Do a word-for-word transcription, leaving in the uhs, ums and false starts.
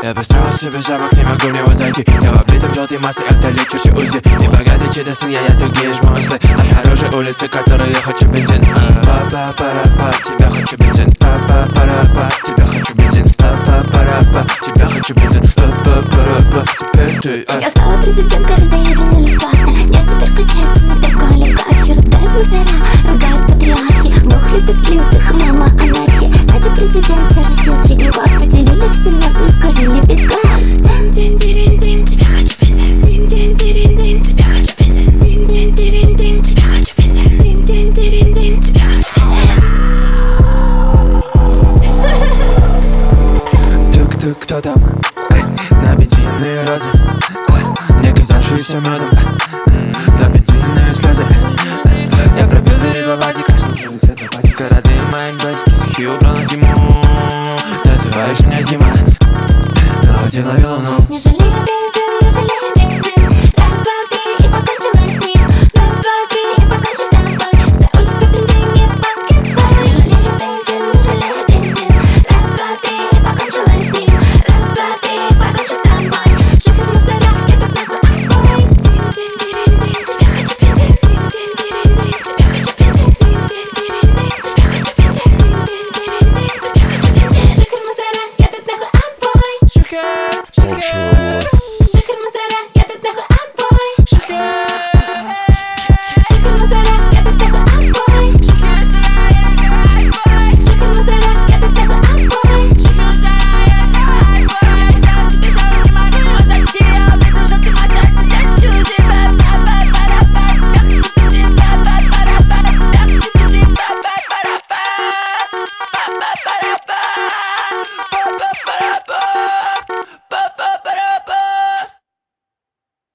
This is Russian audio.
Я построил себе замок, не могу в него зайти. Я в облитом желтой массой, это лечащий УЗИ. Небогатый чудо сын, я, я тут геешь мой слы. От хорошей улицы, которой я хочу бензин. Па-па-па-ра-па, тебя хочу бензин. Па-па-па-ра-па, тебя хочу бензин. Па-па-па-ра-па, тебя хочу бензин. Па-па-па-ра-па, теперь ты. Я стала президенткой, раздаю бензин бесплатно. Мир теперь качается, не только олигархи. Рыдают мусора, ругают патриархи. Бог любит лютых, мама анархия. Ради президента Россия средний класс поделили все нефть, мы вскоре не бега. Дин-дин-дин-дин, тебя хочу бензин. Дин-дин-дин-дин, тебя хочу бензин. Дин-дин-дин-дин, тебя хочу бензин. Дин-дин-дин-дин, тебя хочу бензин. Тук-тук, кто там? На бензинные розы, не казавшиеся медом.